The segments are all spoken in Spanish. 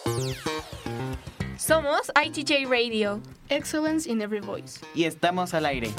Somos ITJ Radio. Excellence in every voice. Y estamos al aire.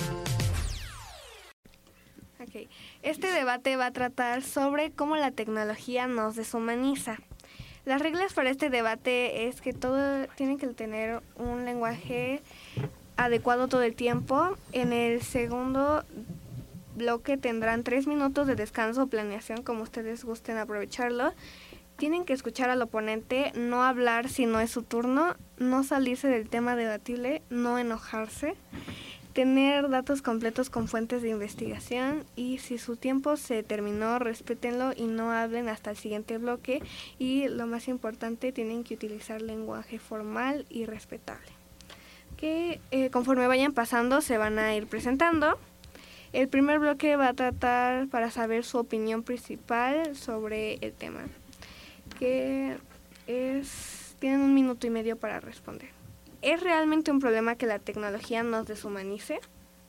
Okay. Este debate va a tratar sobre cómo la tecnología nos deshumaniza. Las reglas para este debate es que todo tiene que tener un lenguaje adecuado todo el tiempo. En el segundo bloque tendrán 3 minutos de descanso o planeación, como ustedes gusten aprovecharlo. Tienen que escuchar al oponente, no hablar si no es su turno, no salirse del tema debatible, no enojarse, tener datos completos con fuentes de investigación y si su tiempo se terminó, respétenlo y no hablen hasta el siguiente bloque. Y lo más importante, tienen que utilizar lenguaje formal y respetable. Que conforme vayan pasando se van a ir presentando. El primer bloque va a tratar para saber su opinión principal sobre el tema, que tienen 1 minuto y medio para responder. ¿Es realmente un problema que la tecnología nos deshumanice?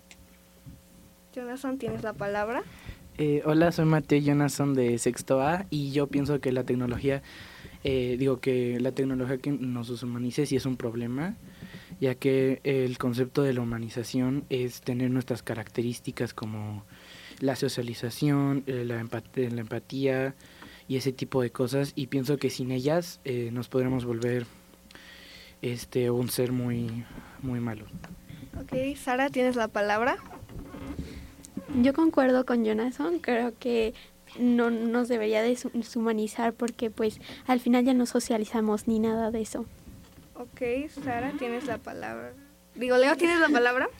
Jonathan, tienes la palabra. Hola, soy Mateo Jonathan de Sexto A y yo pienso que la tecnología, que nos deshumanice sí es un problema, ya que el concepto de la humanización es tener nuestras características como la socialización, la empatía y ese tipo de cosas, y pienso que sin ellas nos podremos volver un ser muy, muy malo. Ok, Sara, tienes la palabra. Yo concuerdo con Jonathan, creo que no nos debería deshumanizar porque pues al final ya no socializamos ni nada de eso. Ok, Sara, tienes la palabra. Leo, ¿tienes la palabra?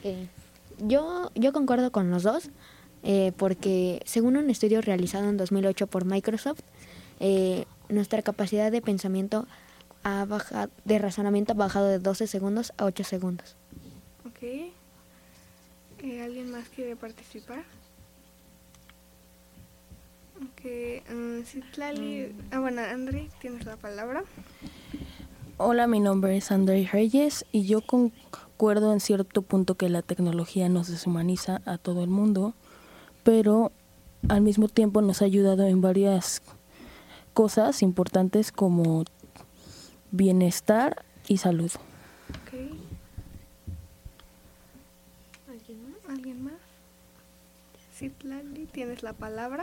Yo concuerdo con los dos, porque según un estudio realizado en 2008 por Microsoft, nuestra capacidad de pensamiento de razonamiento ha bajado de 12 segundos a 8 segundos. Ok. ¿Alguien más quiere participar? Ok, Citlali. André, tienes la palabra. Hola, mi nombre es André Reyes y yo concuerdo en cierto punto que la tecnología nos deshumaniza a todo el mundo, pero al mismo tiempo nos ha ayudado en varias cosas importantes como bienestar y salud. Okay. ¿Alguien más? Citlali, tienes la palabra.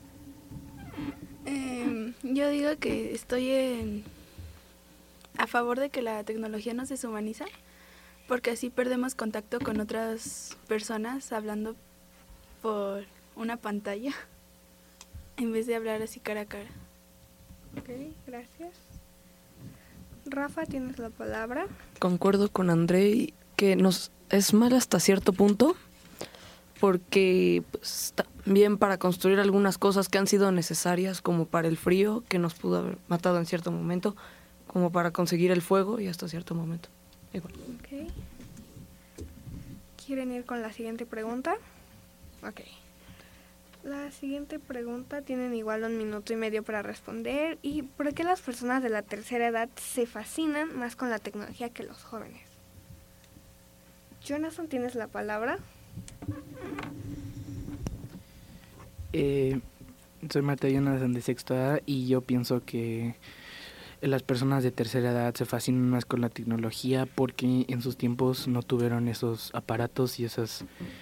Yo digo que estoy a favor de que la tecnología nos deshumaniza, porque así perdemos contacto con otras personas hablando por una pantalla en vez de hablar así cara a cara. Ok, gracias. Rafa, tienes la palabra. Concuerdo con André que nos es mal hasta cierto punto, porque pues, también para construir algunas cosas que han sido necesarias, como para el frío, que nos pudo haber matado en cierto momento, como para conseguir el fuego y hasta cierto momento. Igual. Okay. ¿Quieren ir con la siguiente pregunta? Ok. La siguiente pregunta tienen igual 1 minuto y medio para responder. ¿Y por qué las personas de la tercera edad se fascinan más con la tecnología que los jóvenes? Jonathan, ¿tienes la palabra? Soy Mateo Jonathan de Sexto A y yo pienso que las personas de tercera edad se fascinan más con la tecnología porque en sus tiempos no tuvieron esos aparatos y esas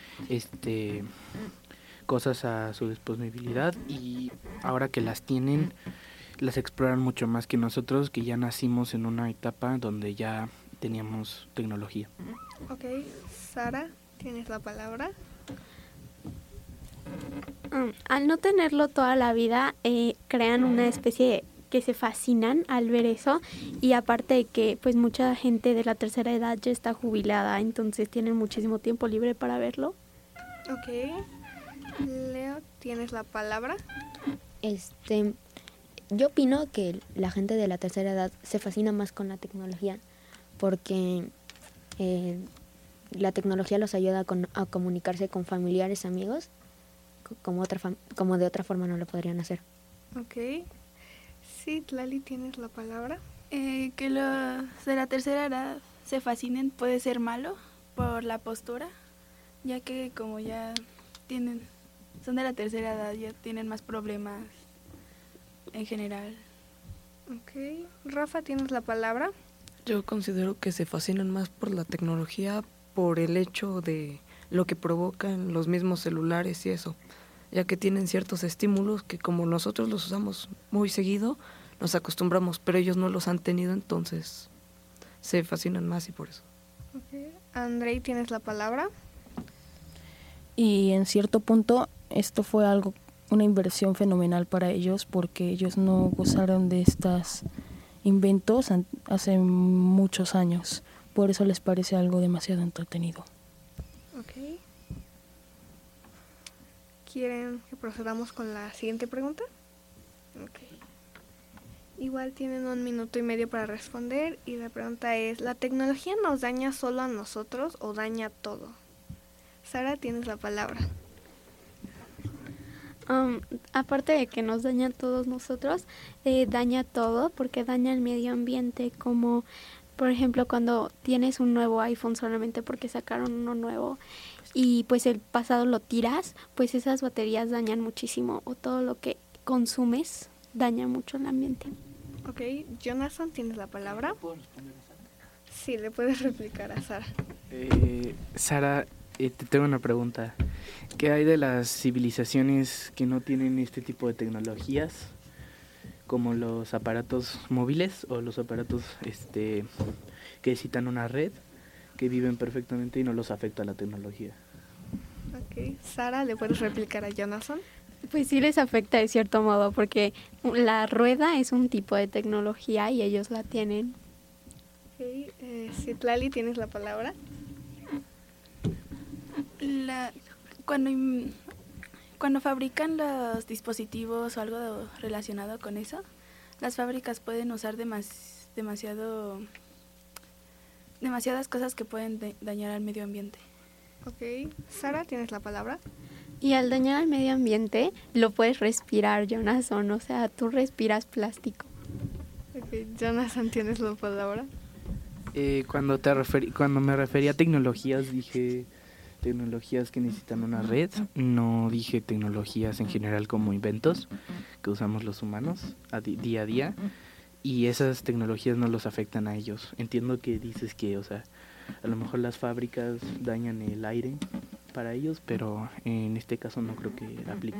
cosas a su disponibilidad, y ahora que las tienen las exploran mucho más que nosotros, que ya nacimos en una etapa donde ya teníamos tecnología. Ok, Sara, tienes la palabra. Al no tenerlo toda la vida, crean una especie de que se fascinan al ver eso, y aparte de que pues mucha gente de la tercera edad ya está jubilada, entonces tienen muchísimo tiempo libre para verlo. Ok. Leo, ¿tienes la palabra? Yo opino que la gente de la tercera edad se fascina más con la tecnología porque la tecnología los ayuda a comunicarse con familiares, amigos, como de otra forma no lo podrían hacer. Ok. Sí, Tlali, ¿tienes la palabra? Que los de la tercera edad se fascinen puede ser malo por la postura, ya que como ya son de la tercera edad, ya tienen más problemas en general Ok. Rafa, tienes la palabra. Yo considero que se fascinan más por la tecnología por el hecho de lo que provocan los mismos celulares y eso, ya que tienen ciertos estímulos que como nosotros los usamos muy seguido, nos acostumbramos, pero ellos no los han tenido, entonces se fascinan más y por eso. Okay. Andrei, tienes la palabra. Y en cierto punto esto fue una inversión fenomenal para ellos porque ellos no gozaron de estos inventos hace muchos años. Por eso les parece algo demasiado entretenido. Ok. ¿Quieren que procedamos con la siguiente pregunta? Ok. Igual tienen 1 minuto y medio para responder y la pregunta es, ¿la tecnología nos daña solo a nosotros o daña todo? Sara, tienes la palabra. Aparte de que nos daña a todos nosotros, daña todo porque daña el medio ambiente, como por ejemplo cuando tienes un nuevo iPhone solamente porque sacaron uno nuevo y pues el pasado lo tiras, pues esas baterías dañan muchísimo o todo lo que consumes daña mucho el ambiente. Ok, Jonathan, ¿tienes la palabra? ¿Puedo responder a Sara? Sí, le puedes replicar a Sara. Sara, te tengo una pregunta. ¿Qué hay de las civilizaciones que no tienen este tipo de tecnologías, como los aparatos móviles o los aparatos que necesitan una red, que viven perfectamente y no los afecta la tecnología? Ok, Sara, ¿le puedes replicar a Jonathan? Pues sí les afecta de cierto modo porque la rueda es un tipo de tecnología y ellos la tienen. Ok, Citlali, ¿tienes la palabra? Cuando fabrican los dispositivos o algo relacionado con eso, las fábricas pueden usar demasiadas cosas que pueden dañar al medio ambiente. Ok, Sara, ¿tienes la palabra? Y al dañar al medio ambiente, lo puedes respirar, Jonathan, o sea, tú respiras plástico. Ok, Jonathan, ¿tienes la palabra? Cuando me refería a tecnologías, dije tecnologías que necesitan una red, no dije tecnologías en general como inventos que usamos los humanos día a día, y esas tecnologías no los afectan a ellos. Entiendo que dices que, o sea, a lo mejor las fábricas dañan el aire para ellos, pero en este caso no creo que aplique.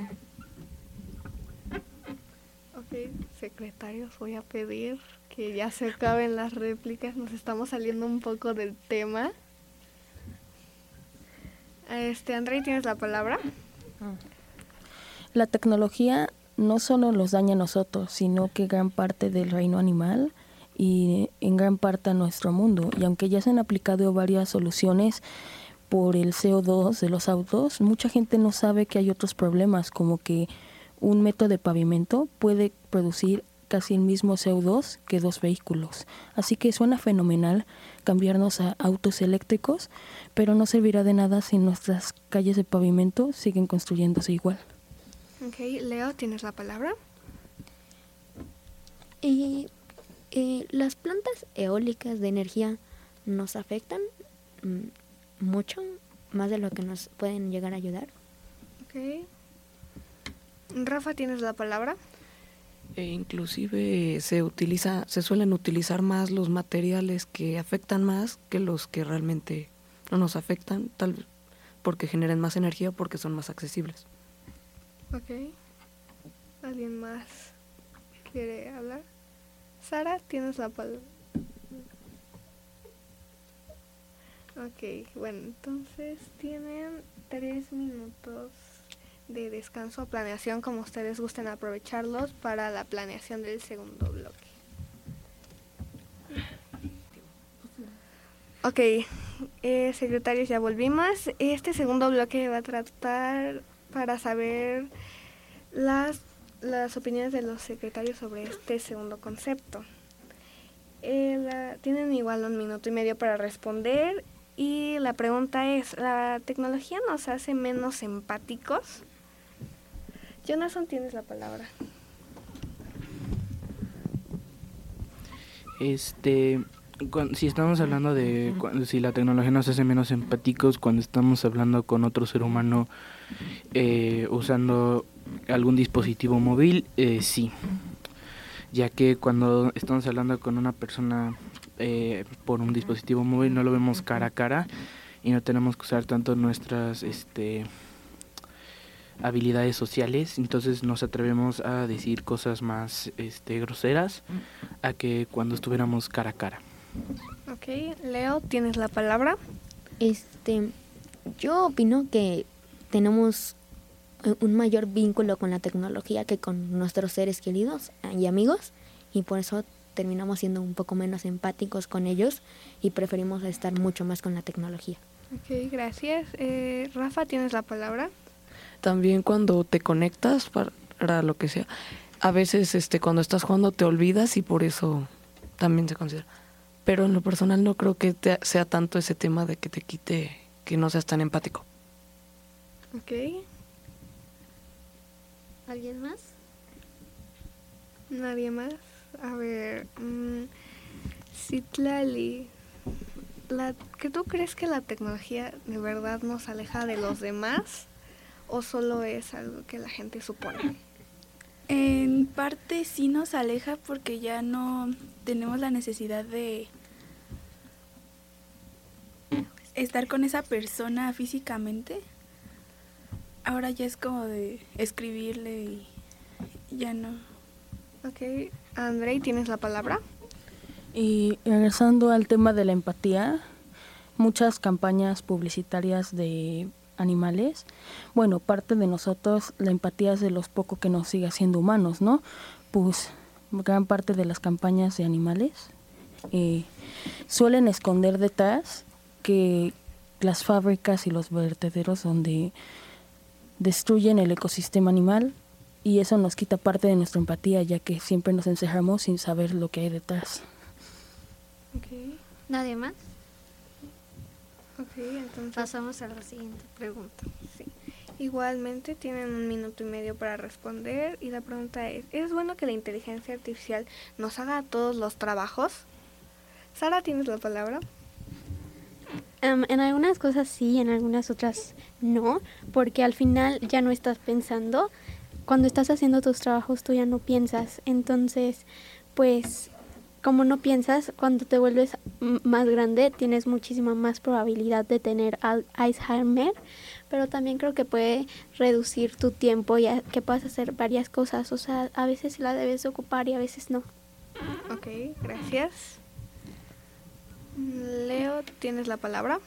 Ok, secretarios, voy a pedir que ya se acaben las réplicas, nos estamos saliendo un poco del tema. Andrei, ¿tienes la palabra? La tecnología no solo los daña a nosotros, sino que gran parte del reino animal y en gran parte a nuestro mundo. Y aunque ya se han aplicado varias soluciones por el CO2 de los autos, mucha gente no sabe que hay otros problemas, como que un metro de pavimento puede producir casi el mismo CO2 que 2 vehículos. Así que suena fenomenal cambiarnos a autos eléctricos, pero no servirá de nada si nuestras calles de pavimento siguen construyéndose igual. Ok, Leo, ¿tienes la palabra? Y las plantas eólicas de energía nos afectan mucho, más de lo que nos pueden llegar a ayudar. Ok. Rafa, ¿tienes la palabra? Inclusive se suelen utilizar más los materiales que afectan más que los que realmente no nos afectan, tal vez porque generan más energía o porque son más accesibles. Ok. ¿Alguien más quiere hablar? Sara, ¿tienes la palabra? Ok, bueno, entonces tienen 3 minutos de descanso o planeación, como ustedes gusten aprovecharlos para la planeación del segundo bloque. Ok, secretarios, ya volvimos. Este segundo bloque va a tratar para saber las opiniones de los secretarios sobre este segundo concepto. Tienen igual 1 minuto y medio para responder y la pregunta es, ¿la tecnología nos hace menos empáticos? Jonathan, tienes la palabra. Si estamos hablando de si la tecnología nos hace menos empáticos, cuando estamos hablando con otro ser humano usando algún dispositivo móvil, sí, ya que cuando estamos hablando con una persona por un dispositivo móvil no lo vemos cara a cara y no tenemos que usar tanto nuestras habilidades sociales, entonces nos atrevemos a decir cosas más groseras a que cuando estuviéramos cara a cara. Ok, Leo, tienes la palabra. Yo opino que tenemos un mayor vínculo con la tecnología que con nuestros seres queridos y amigos, y por eso terminamos siendo un poco menos empáticos con ellos y preferimos estar mucho más con la tecnología. Ok, gracias. Rafa, tienes la palabra. También cuando te conectas para lo que sea, a veces cuando estás jugando te olvidas y por eso también se considera. Pero en lo personal no creo que sea tanto ese tema de que te quite que no seas tan empático. Ok. ¿Alguien más? ¿Nadie más? A ver, Citlali, ¿tú crees que la tecnología de verdad nos aleja de los demás o solo es algo que la gente supone? En parte sí nos aleja porque ya no tenemos la necesidad de estar con esa persona físicamente. Ahora ya es como de escribirle y ya no. Ok, Andrei, ¿tienes la palabra? Y regresando al tema de la empatía, muchas campañas publicitarias de animales, bueno, parte de nosotros, la empatía es de los pocos que nos sigue haciendo humanos, ¿no? Pues gran parte de las campañas de animales suelen esconder detrás que las fábricas y los vertederos donde destruyen el ecosistema animal, y eso nos quita parte de nuestra empatía, ya que siempre nos encerramos sin saber lo que hay detrás. Ok, ¿Nadie más? ok, entonces Pasamos a la siguiente pregunta. sí. Igualmente tienen 1 minuto y medio para responder y la pregunta ¿es bueno que la inteligencia artificial nos haga todos los trabajos? Sara, ¿tienes la palabra? En algunas cosas sí, en algunas otras no, porque al final ya no estás pensando. Cuando estás haciendo tus trabajos tú ya no piensas, entonces pues como no piensas, cuando te vuelves más grande tienes muchísima más probabilidad de tener Alzheimer, pero también creo que puede reducir tu tiempo y que puedas hacer varias cosas, o sea, a veces la debes ocupar y a veces no. Ok, gracias. Leo, ¿tienes la palabra?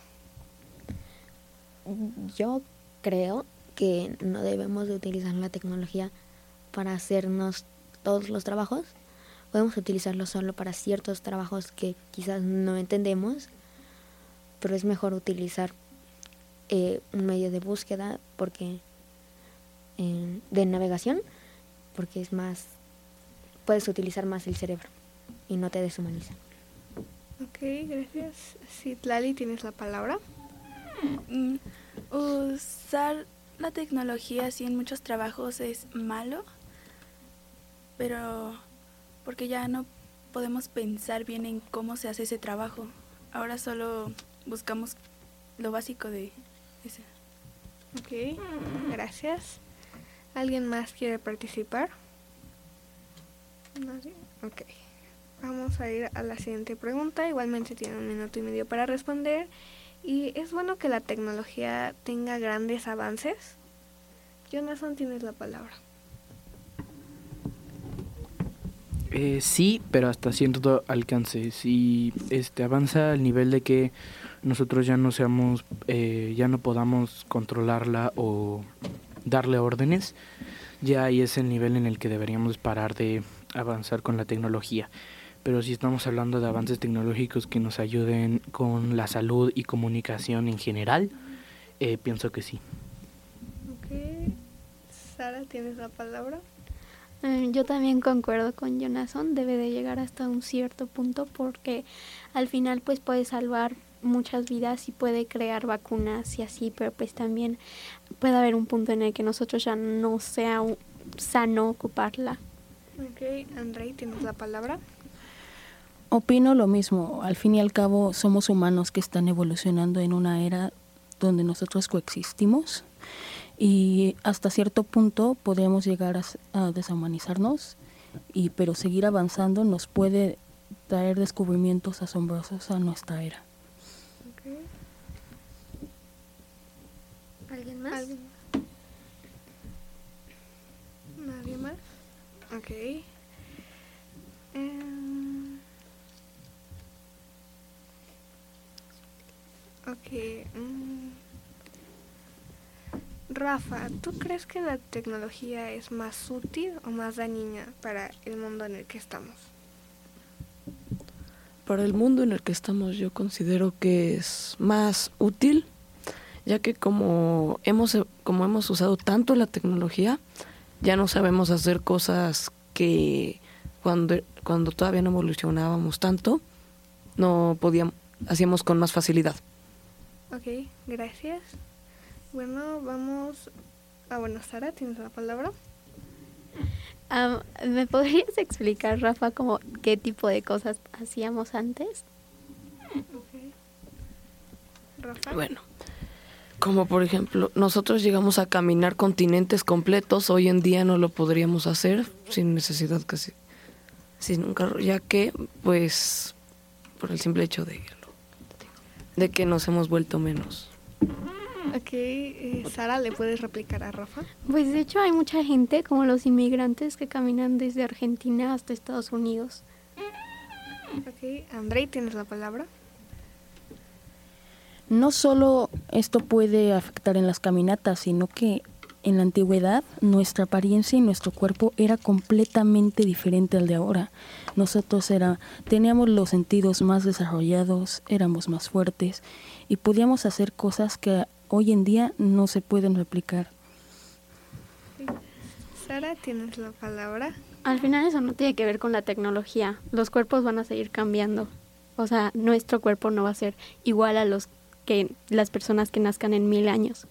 Yo creo que no debemos de utilizar la tecnología para hacernos todos los trabajos. Podemos utilizarlo solo para ciertos trabajos que quizás no entendemos, pero es mejor utilizar un medio de búsqueda porque de navegación, porque es más, puedes utilizar más el cerebro y no te deshumaniza. Ok, gracias. Citlali, ¿tienes la palabra? Usar la tecnología así en muchos trabajos es malo, pero porque ya no podemos pensar bien en cómo se hace ese trabajo. Ahora solo buscamos lo básico de ese. Ok, gracias. ¿Alguien más quiere participar? ¿Nadie? Ok. Vamos a ir a la siguiente pregunta. Igualmente tiene 1 minuto y medio para responder. ¿Y es bueno que la tecnología tenga grandes avances? Jonathan, tienes la palabra. Sí, pero hasta cierto alcance. Si avanza al nivel de que nosotros ya no seamos, ya no podamos controlarla o darle órdenes, ya ahí es el nivel en el que deberíamos parar de avanzar con la tecnología. Pero si estamos hablando de avances tecnológicos que nos ayuden con la salud y comunicación en general, pienso que sí. Ok. Sara, ¿tienes la palabra? Yo también concuerdo con Jonathan, debe de llegar hasta un cierto punto porque al final pues puede salvar muchas vidas y puede crear vacunas y así, pero pues también puede haber un punto en el que nosotros ya no sea sano ocuparla. Ok, Andrei, ¿tienes la palabra? Opino lo mismo. Al fin y al cabo somos humanos que están evolucionando en una era donde nosotros coexistimos y hasta cierto punto podemos llegar a deshumanizarnos pero seguir avanzando nos puede traer descubrimientos asombrosos a nuestra era. Okay. ¿Alguien más? ¿Nadie más? Ok. Rafa, ¿tú crees que la tecnología es más útil o más dañina para el mundo en el que estamos? Para el mundo en el que estamos yo considero que es más útil, ya que como hemos usado tanto la tecnología, ya no sabemos hacer cosas que cuando todavía no evolucionábamos tanto, hacíamos con más facilidad. Ok, gracias. Bueno, vamos... bueno, Sara, ¿tienes la palabra? ¿Me podrías explicar, Rafa, como qué tipo de cosas hacíamos antes? Okay. Rafa. Bueno, como por ejemplo, nosotros llegamos a caminar continentes completos, hoy en día no lo podríamos hacer sin necesidad casi, sin un carro, ya que, pues, por el simple hecho de que nos hemos vuelto menos. Ok, Sara, ¿le puedes replicar a Rafa? Pues de hecho hay mucha gente, como los inmigrantes, que caminan desde Argentina hasta Estados Unidos. Ok, Andrei, ¿tienes la palabra? No solo esto puede afectar en las caminatas, sino que en la antigüedad nuestra apariencia y nuestro cuerpo era completamente diferente al de ahora. Nosotros teníamos los sentidos más desarrollados, éramos más fuertes y podíamos hacer cosas que hoy en día no se pueden replicar. Sara, ¿tienes la palabra? Al final eso no tiene que ver con la tecnología. Los cuerpos van a seguir cambiando. O sea, nuestro cuerpo no va a ser igual a las personas que nazcan en 1000 años.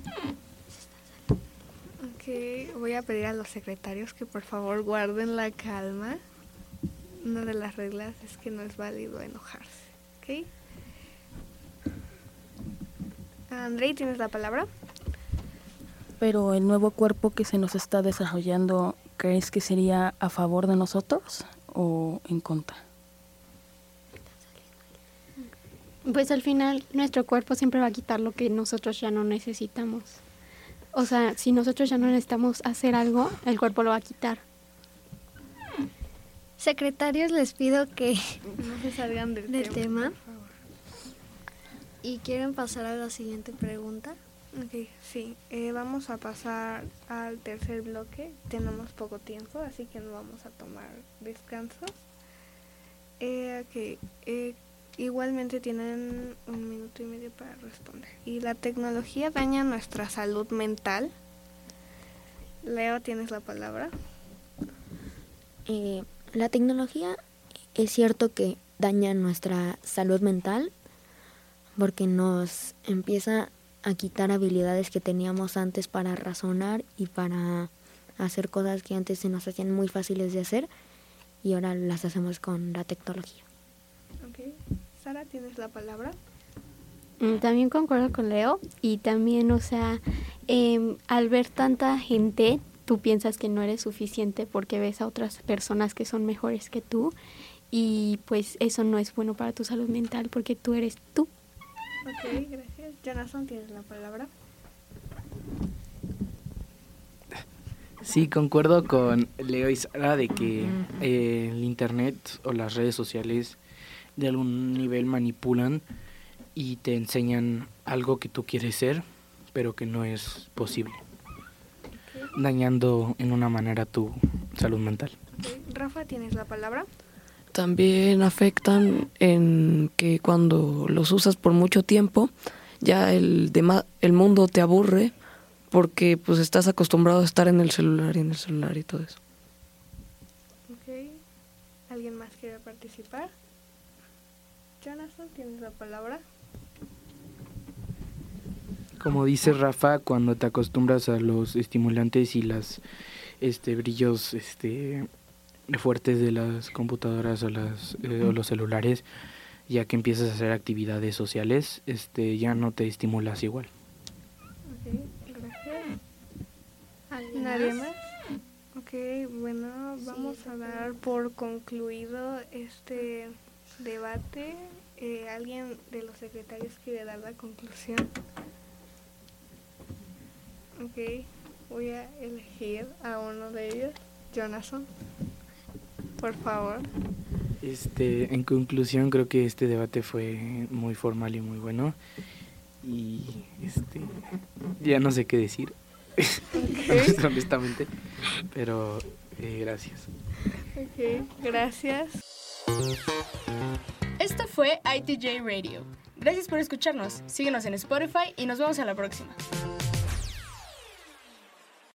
Ok, voy a pedir a los secretarios que por favor guarden la calma. Una de las reglas es que no es válido enojarse. ¿Ok? Andrei, ¿tienes la palabra? Pero el nuevo cuerpo que se nos está desarrollando, ¿crees que sería a favor de nosotros o en contra? Pues al final nuestro cuerpo siempre va a quitar lo que nosotros ya no necesitamos. O sea, si nosotros ya no necesitamos hacer algo, el cuerpo lo va a quitar. Secretarios, les pido que No se salgan del tema. por favor. ¿Y quieren pasar a la siguiente pregunta? Ok, sí. Vamos a pasar al tercer bloque. Tenemos poco tiempo, así que no vamos a tomar descansos. Igualmente tienen 1 minuto y medio para responder. ¿Y la tecnología daña nuestra salud mental? Leo, ¿tienes la palabra? La tecnología es cierto que daña nuestra salud mental porque nos empieza a quitar habilidades que teníamos antes para razonar y para hacer cosas que antes se nos hacían muy fáciles de hacer y ahora las hacemos con la tecnología. Ok. Sara, ¿tienes la palabra? También concuerdo con Leo y también, o sea, al ver tanta gente, tú piensas que no eres suficiente porque ves a otras personas que son mejores que tú y pues eso no es bueno para tu salud mental porque tú eres tú. Ok, gracias. Jonathan, ¿tienes la palabra? Sí, concuerdo con Leo y Sara de que el internet o las redes sociales de algún nivel manipulan y te enseñan algo que tú quieres ser, pero que no es posible, dañando en una manera tu salud mental. Okay. Rafa, ¿tienes la palabra? También afectan en que cuando los usas por mucho tiempo, ya el mundo te aburre porque pues estás acostumbrado a estar en el celular y todo eso. Ok. ¿Alguien más quiere participar? Jonathan, ¿tienes la palabra? Como dice Rafa, cuando te acostumbras a los estimulantes y las brillos fuertes de las computadoras o los celulares, ya que empiezas a hacer actividades sociales, ya no te estimulas igual. Ok, gracias. ¿Alguien ¿Nadie más? más? Ok, Ok, bueno, vamos a dar por concluido este debate. ¿Alguien de los secretarios quiere dar la conclusión? Ok, voy a elegir a uno de ellos. Jonathan, por favor. En conclusión, creo que este debate fue muy formal y muy bueno. Y ya no sé qué decir, honestamente, pero gracias. Ok, gracias. Esto fue ITJ Radio. Gracias por escucharnos. Síguenos en Spotify y nos vemos en la próxima.